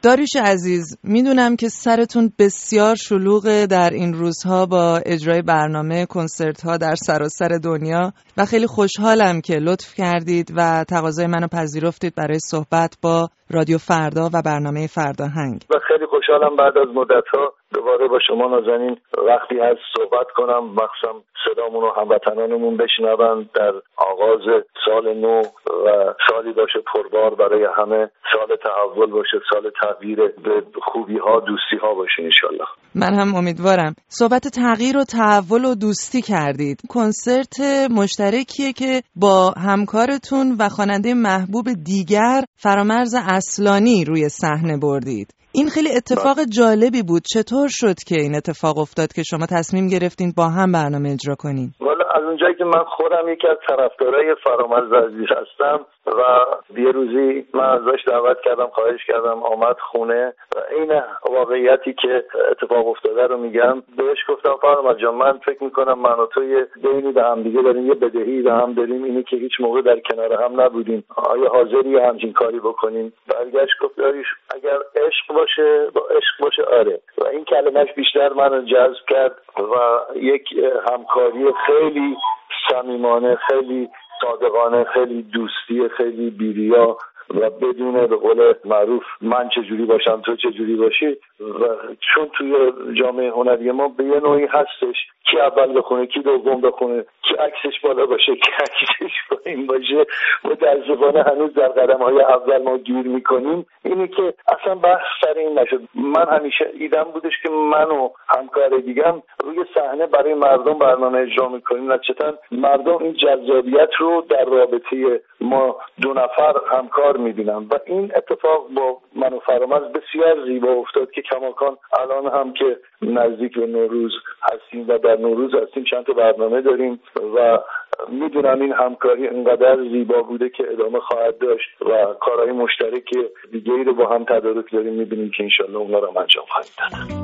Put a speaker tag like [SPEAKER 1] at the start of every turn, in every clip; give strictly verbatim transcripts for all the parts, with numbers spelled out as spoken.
[SPEAKER 1] داریوش عزیز، میدونم که سرتون بسیار شلوغه در این روزها با اجرای برنامه کنسرت‌ها در سراسر دنیا و خیلی خوشحالم که لطف کردید و تقاضای منو پذیرفتید برای صحبت با رادیو فردا و برنامه فرداهنگ.
[SPEAKER 2] و خیلی خوشحالم بعد از مدت‌ها دوباره با شما نازنین وقتی هست صحبت کنم، مخصوصا صدامون و هموطنانمون بشنون در آغاز سال نو و سالی باشه پربار برای همه، سال تحول باشه، سال تغییر به خوبی ها، دوستی ها باشه انشالله.
[SPEAKER 1] من هم امیدوارم. صحبت تغییر و تحول و دوستی کردید. کنسرت مشترکیه که با همکارتون و خواننده محبوب دیگر فرامرز اصلانی روی صحنه بردید. این خیلی اتفاق جالبی بود. چطور شد که این اتفاق افتاد که شما تصمیم گرفتین با هم برنامه اجرا کنین؟
[SPEAKER 2] والا از اونجایی که من خودم یکی از طرفدارای فرامرز عزیز هستم و یه روزی من ازش دعوت کردم، خواهش کردم آمد خونه و این واقعیتی که اتفاق افتاده رو میگم، بهش گفتم فرامرز جان من فکر میکنم من و تو یه دینی به هم دیگه داریم، یه بدهی به هم داریم، اینی که هیچ موقع در کنار هم نبودیم، آیا حاضری همچین کاری بکنیم؟ برگشت گفت داریوش اگر عشق باشه با عشق باشه آره. و این کلمش بیشتر منو جذب کرد و یک همکاری خیلی صمیمانه، خیلی صادقانه، خیلی دوستی، خیلی بی‌ریا و بدون به قول معروف من چجوری باشم تو چجوری باشی. و چون توی جامعه هنری ما به یه نوعی هستش کی اول بخونه کی دوم بخونه، کی عکسش بالا باشه کی عکسش پایین باشه، متاسفانه هنوز در قدم‌های اول ما گیر میکنیم. اینی که اصلا بحث سر این نشد. من همیشه ایدم بودش که من و همکار دیگم روی صحنه برای مردم برنامه اجرا میکنیم، نتیجتاً مردم این جذابیت رو در رابطه ما دو نفر همکار میبینن و این اتفاق با من و فرامرز بسیار زیبا افتاد که کماکان الان هم که نزدیک به نوروز هستیم و در نوروز هستیم چند تا برنامه داریم و میدونم این همکاری انقدر زیبا بوده که ادامه خواهد داشت و کارهای مشترک دیگه‌ای رو با هم تدارک داریم میبینیم که انشالله اونا رو انجام خواهیم داد.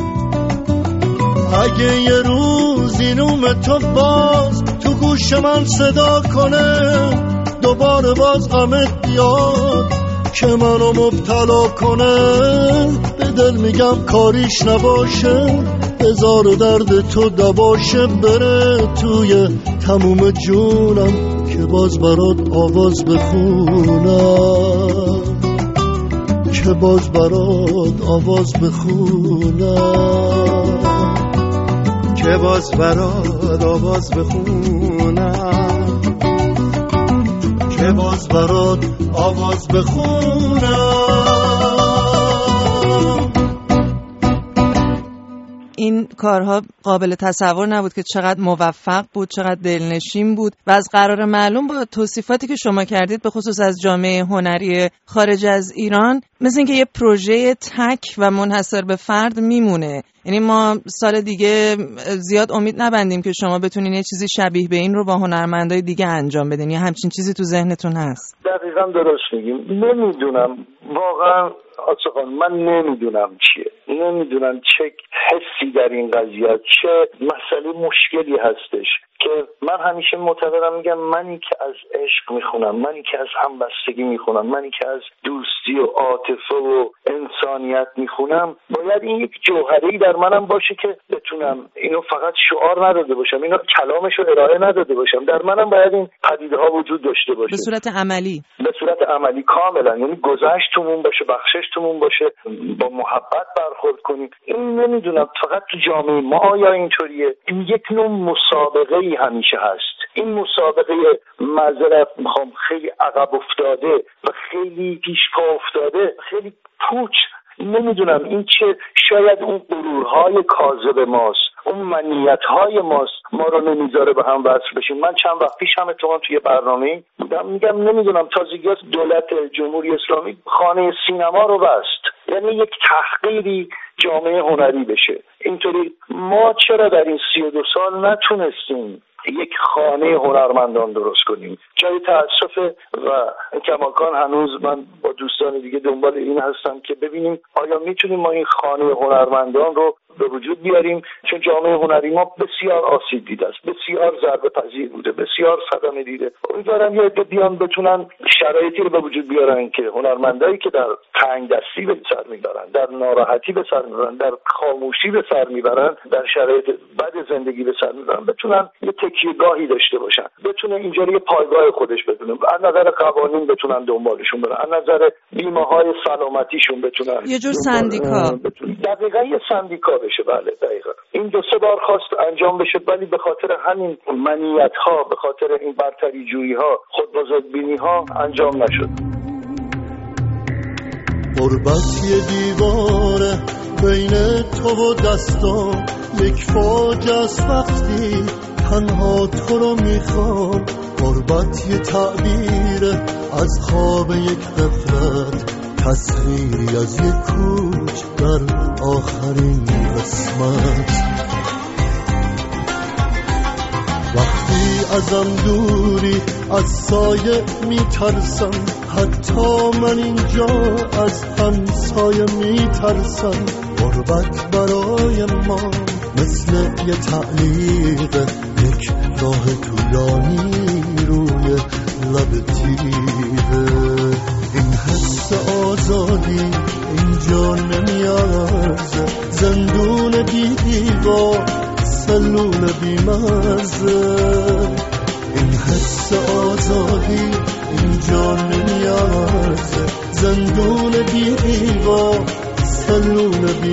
[SPEAKER 3] اگه یه روزی نوم تو باز تو گوش من صدا کنه، دوباره باز غمت بیاد که منو مبتلا کنه، به دل میگم کاریش نباشه، بذار درد تو دباشه، بره توی تموم جونم که باز برات آواز بخونم، که باز برات آواز بخونم، که باز برات آواز بخونم، که باز برات آواز بخونم.
[SPEAKER 1] این کارها قابل تصور نبود که چقدر موفق بود، چقدر دلنشین بود و از قرار معلوم با توصیفاتی که شما کردید به خصوص از جامعه هنری خارج از ایران، مثل اینکه یه پروژه تک و منحصر به فرد میمونه. یعنی ما سال دیگه زیاد امید نبندیم که شما بتونین یه چیزی شبیه به این رو با هنرمندای دیگه انجام بدین، یا همچین چیزی تو ذهنتون هست؟
[SPEAKER 2] دقیقاً درست میگیم. نمیدونم واقعا آسفان، من نمیدونم چیه، نمیدونم چه حسی در این قضیه، چه مسئله مشکلی هستش که من همیشه معتقدم، میگم منی که از عشق میخونم، منی که از همبستگی میخونم، منی که از دوستی و عاطفه و انسانیت میخونم، باید این یک جوهری در منم باشه که بتونم اینو فقط شعار نداده باشم، اینو کلامشو ارائه نداده باشم، در منم باید این پدیده ها وجود داشته باشه
[SPEAKER 1] به صورت عملی،
[SPEAKER 2] به صورت عملی کاملا، یعنی گذشتمون باشه، بخششتمون باشه، با محبت برخورد کنیم. این نمیدونم فقط تو جامعه ما یا اینطوریه، این یک نوع مسابقه همیشه هست. این مسابقه معذرت میخوام خیلی عقب افتاده و خیلی پیش پا افتاده، خیلی پوچ، نمیدونم این چه، شاید اون غرورهای کاذب ماست، اون منیت‌های ماست ما رو نمیذاره به هم وصل بشیم. من چند وقت پیش هم اتفاقا توی برنامه‌ای بودم، میگم نمیدونم تازگی از دولت جمهوری اسلامی خانه سینما رو بست، یعنی یک تحقیری جامعه هنری بشه. اینطوری ما چرا در این سی و دو سال نتونستیم یک خانه هنرمندان درست کنیم؟ جای تأسفه و کماکان هنوز من با دوستان دیگه دنبال این هستم که ببینیم آیا میتونیم ما این خانه هنرمندان رو به وجود بیاریم، چون جامعه هنری ما بسیار آسیب دیده است، بسیار ضربه پذیر بوده، بسیار صدمه دیده. امیدوارم یه عده بیان بتونن شرایطی رو به وجود بیارن که هنرمندایی که در تنگ دستی به سر میبرن، در ناراحتی به سر میبرن، در خاموشی به سر میبرن، در شرایط بد زندگی به سر میبرن، بتونن یه تکیه‌گاهی داشته باشن، بتونه اینجا یه پایگاه خودش بدونه، از نظر قوانین بتونن دنبالشون برن، از نظر بیمه‌های سلامتیشون بتونن
[SPEAKER 1] یه جور سندیکا،
[SPEAKER 2] دقیقاً یه سندیکا بشه. بله دقیقاً این دو سه بار خواست انجام بشه، ولی به خاطر همین منیت‌ها، به خاطر این برتری جویی‌ها، خودبزرگبینی‌ها انجام نشد.
[SPEAKER 3] غربت یه دیواره بین تو و دستان، یک فاجعه است وقتی تنها تو رو میخوام. غربت یه تعبیره از خواب یک غفلت، تصویری از یک کوچ در آخرین قسمت. وقتی ازم دوری از سایه میترسم، حتی من اینجا از همسایه میترسم. غربت برای ما مثل یه تعلیق، یک راه طولانی روی لب تیره. این حس آزادی اینجا نمیارزه، زندون بی دیوار، سلول بی مرزه. این حس آزادی اینجا نمیارزه، زندون بی دیوار، سلول بی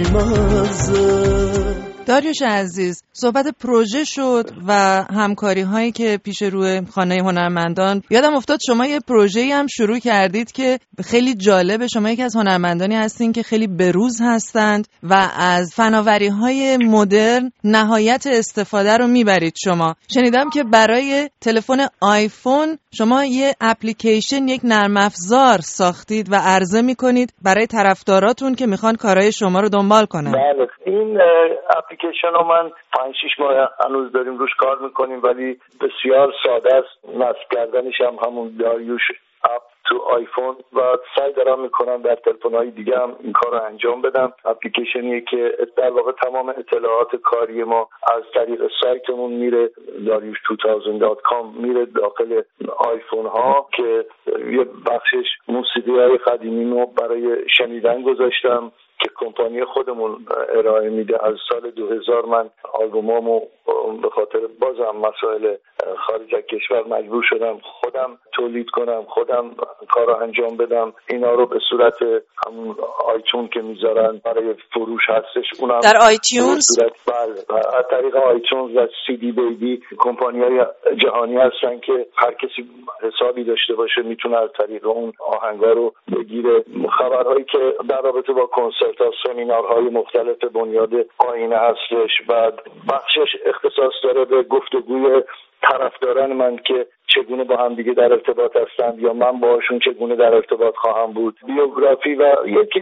[SPEAKER 3] مرزه.
[SPEAKER 1] داریوش عزیز، صحبت پروژه شد و همکاری هایی که پیش روی خانه هنرمندان. یادم افتاد شما یه پروژه‌ای هم شروع کردید که خیلی جالبه. شما یکی از هنرمندانی هستین که خیلی بروز هستند و از فناوری های مدرن نهایت استفاده رو میبرید. شما شنیدم که برای تلفن آیفون شما یه اپلیکیشن، یک نرم افزار ساختید و عرضه میکنید برای طرفداراتون که میخوان کارهای شما رو دنبال کنن.
[SPEAKER 2] بله، این اپلیکیشن رو من پنج شش ماه هنوز داریم روش کار میکنیم، ولی بسیار ساده است. نصب کردنش هم همون داریوش اپ تو آیفون و سعی دارم میکنم در تلفن‌های دیگه هم این کار رو انجام بدم. اپلیکیشنیه که در واقع تمام اطلاعات کاری ما از طریق سایتمون میره، داریوش دو هزار دات کام میره داخل آیفون ها، که یه بخشش موسیقی‌های قدیمی رو برای شنیدن گذاشتم که کمپانی خودمون ارائه میده. از سال دو هزار من آلبومامو به خاطر بازم مسائل خارج از کشور مجبور شدم خودم تولید کنم، خودم کارو انجام بدم. اینا رو به صورت همون آیتون که میذارن برای فروش هستش، اونم
[SPEAKER 1] در آیتیونز.
[SPEAKER 2] بله، از طریق آیتونز و سی دی بیبی کمپانی‌های جهانی هستن که هر کسی حسابی داشته باشه میتونه از طریق اون آهنگا رو بگیره. خبرهایی که در رابطه با کنسرت ها، سمینارهای مختلف بنیاد آینه هستش و بخشش اختصاص داره به گفتگوی طرفداران من که چگونه با هم دیگه در ارتباط هستند یا من باهاشون چگونه در ارتباط خواهم بود. بیوگرافی و یکی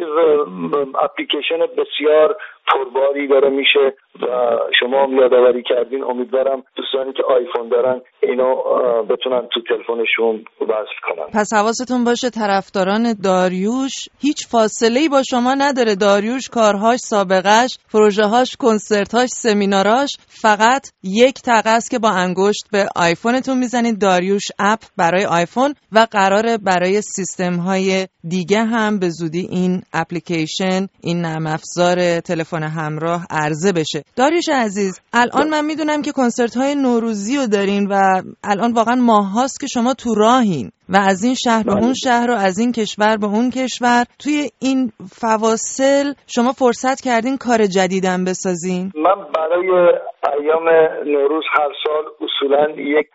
[SPEAKER 2] اپلیکیشن بسیار پرباری داره میشه و شما هم یادآوری کردین. امیدوارم دوستانی که آیفون دارن اینو بتونن تو تلفنشون وصل کنن.
[SPEAKER 1] پس حواستون باشه طرفداران داریوش هیچ فاصله‌ای با شما نداره. داریوش کارهاش، سابقه‌اش، پروژه‌هاش، کنسرت‌هاش، سمیناراش فقط یک تقه است که با انگشت به آیفونتون میزنید، داریوش اپ برای آیفون، و قراره برای سیستم‌های دیگه هم به زودی این اپلیکیشن، این نرم افزار تلفن همراه عرضه بشه. داریوش عزیز، الان من میدونم که کنسرت‌های نوروزی رو دارین و الان واقعا ماهاست که شما تو راهین و از این شهر به اون شهر و از این کشور به اون کشور. توی این فواصل شما فرصت کردین کار جدیدم بسازین؟
[SPEAKER 2] من برای ایام نوروز هر سال اصولا یک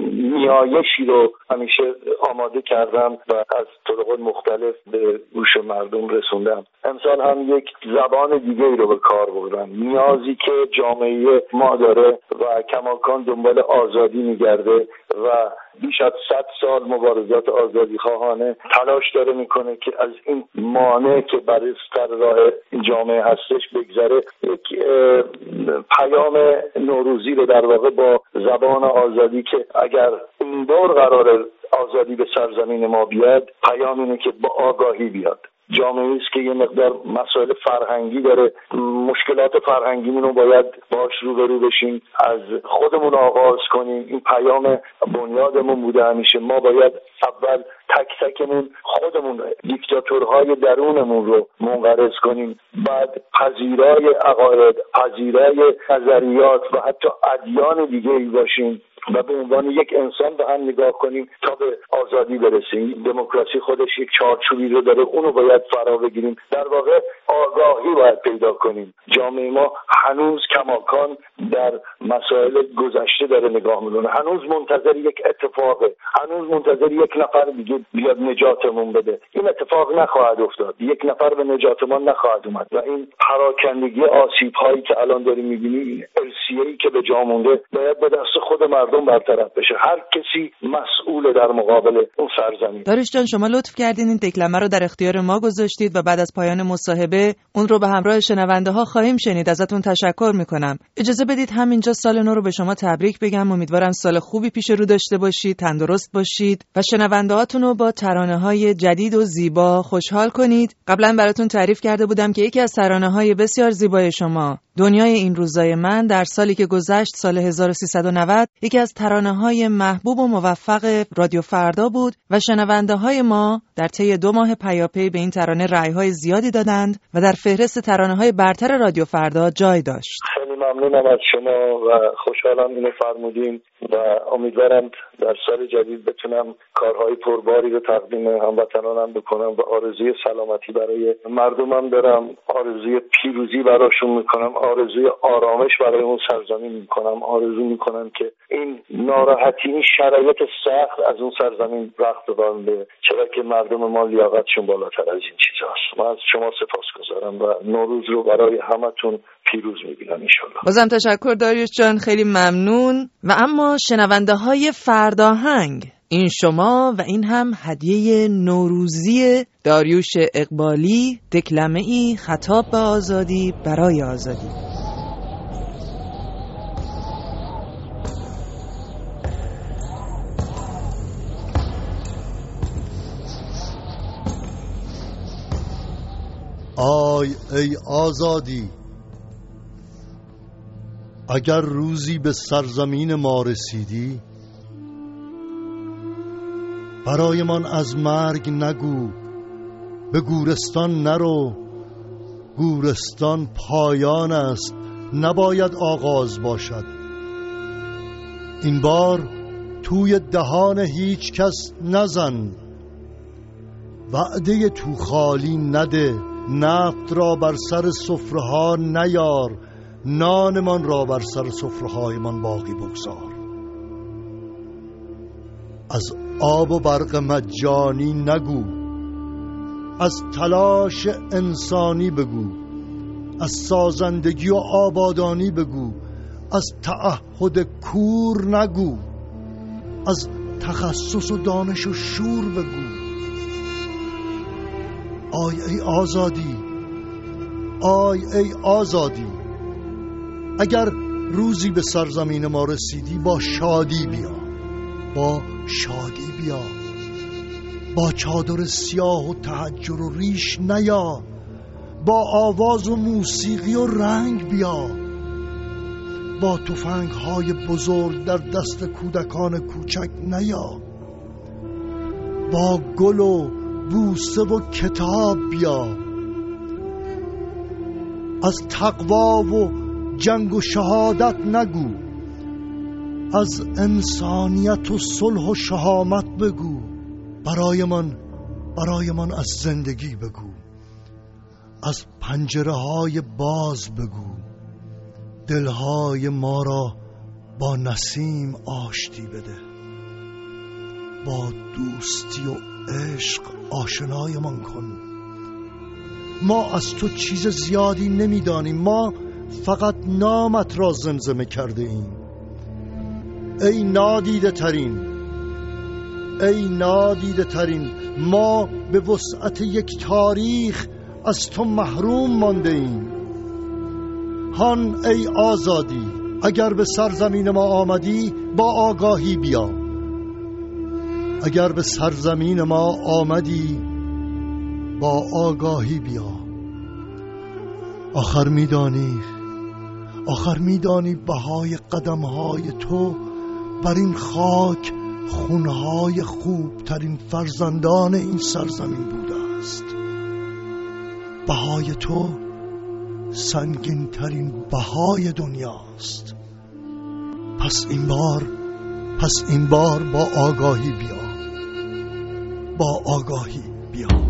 [SPEAKER 2] نیایشی رو همیشه آماده کردم و از طرق مختلف به گوش مردم رسوندم. امسال هم یک زبان دیگه ای رو به کار بردم. نیازی که جامعه ما داره و کماکان دنبال آزادی میگرده و بیش از صد سال مبارزات آزادی خواهانه تلاش داره میکنه که از این مانع که برای سر راه جامعه هستش بگذره. یک پیام نوروزی رو در واقع با زبان آزادی که اگر این بار قرار آزادی به سرزمین ما بیاد، پیام اینه که با آگاهی بیاد. جامعه‌ای است که یه مقدار مسائل فرهنگی داره مشکلات فرهنگیمون رو باید باش روبرو بشیم، از خودمون آغاز کنیم. این پیام بنیادمون بوده همیشه. ما باید اول تک تکمون خودمون دیکتاتورهای درونمون رو منقرض کنیم، بعد پذیرای عقاید، پذیرای نظریات و حتی ادیان دیگه‌ای باشیم و به عنوان یک انسان به هم نگاه کنیم تا به آزادی برسیم. دموکراسی خودش یک چارچوبی رو داره، اونو باید فرا بگیریم. در واقع آگاهی باید پیدا کنیم. جامعه ما هنوز کماکان در مسائل گذشته داره نگاه می‌کنه، هنوز منتظر یک اتفاقه، هنوز منتظر یک نفر دیگه بیاد نجاتمون بده. این اتفاق نخواهد افتاد، یک نفر به نجات ما نخواهد اومد و این پراکندگی آسیب‌هایی که الان داریم می‌بینیم، این ارثیه‌ای که به جا مونده، باید به دست خود مردم برطرف بشه. هر کسی مسئول در مقابل اون سرزمین.
[SPEAKER 1] داریوش جان، شما لطف کردین این دکلمه رو در اختیار ما گذاشتید و بعد از پایان مصاحبه اون رو به همراه شنونده ها خواهیم شنید. ازتون تشکر میکنم. اجازه بدید همینجا سال نو رو به شما تبریک بگم. امیدوارم سال خوبی پیش رو داشته باشید، تندرست باشید و شنونده هاتون رو با ترانه های جدید و زیبا خوشحال کنید. قبلا براتون تعریف کرده بودم که یکی از ترانه های بسیار زیبای شما، دنیای این روزای من، در سالی که گذشت، سال هزار و سیصد و نود، یکی از ترانه‌های محبوب و موفق رادیو فردا بود و شنونده‌های ما در طی دو ماه پیاپی به این ترانه رأی‌های زیادی دادند و در فهرست ترانه‌های برتر رادیو فردا جای داشت.
[SPEAKER 2] خیلی ممنونم از شما و خوشحالم اینو فرمودین و امیدوارم در سال جدید بتونم کارهای پرباری رو تقدیم هموطنانم بکنم و آرزوی سلامتی برای مردمم دارم، آرزوی پیروزی براشون میکنم، آرزوی آرامش برای اون سرزمین میکنم، آرزو میکنم که این ناراحتی، این شرایط سخت از اون سرزمین رخت ببنده، چرا که مردم ما لیاقتشون بالاتر از این چیزاست. من از شما سپاسگزارم و نوروز رو برای همتون پیروز میبینم انشالله.
[SPEAKER 1] بازم تشکر داریوش جان، خیلی ممنون. و اما شنونده های فرداهنگ، این شما و این هم هدیه نوروزی داریوش اقبالی، دکلمه ای خطاب به آزادی برای آزادی.
[SPEAKER 3] آی ای آزادی، اگر روزی به سرزمین ما رسیدی، برایمان از مرگ نگو، به گورستان نرو، گورستان پایان است، نباید آغاز باشد. این بار توی دهان هیچ کس نزن، وعده تو خالی نده، نفت را بر سر سفره‌ها نیار، نانمان را بر سر سفره‌هایمان باقی بگذار. از آب و برق مجانی نگو، از تلاش انسانی بگو، از سازندگی و آبادانی بگو، از تعهد کور نگو، از تخصص و دانش و شور بگو. آی ای آزادی، آی ای آزادی، اگر روزی به سرزمین ما رسیدی، با شادی بیا، با شادی بیا، با چادر سیاه و تحجر و ریش نیا، با آواز و موسیقی و رنگ بیا، با تفنگ های بزرگ در دست کودکان کوچک نیا، با گل و بوسه و کتاب بیا، از تقوا و جنگ و شهادت نگو، از انسانیت و صلح و شهامت بگو، برایمان برایمان از زندگی بگو، از پنجره های باز بگو، دلهای ما را با نسیم آشتی بده، با دوستی و عشق آشنایمان کن. ما از تو چیز زیادی نمیدانیم، ما فقط نامت را زمزمه کرده ایم. ای نادیده ترین، ای نادیده ترین، ما به وسعت یک تاریخ از تو محروم مانده ایم. هان ای آزادی، اگر به سرزمین ما آمدی، با آگاهی بیا. اگر به سرزمین ما آمدی، با آگاهی بیا. آخر میدانی آخر میدانی بهای قدمهای تو بر این خاک خونهای خوب ترین فرزندان این سرزمین بوده است. بهای تو سنگین ترین بهای دنیاست. پس این بار پس این بار با آگاهی بیا با آگاهی بیا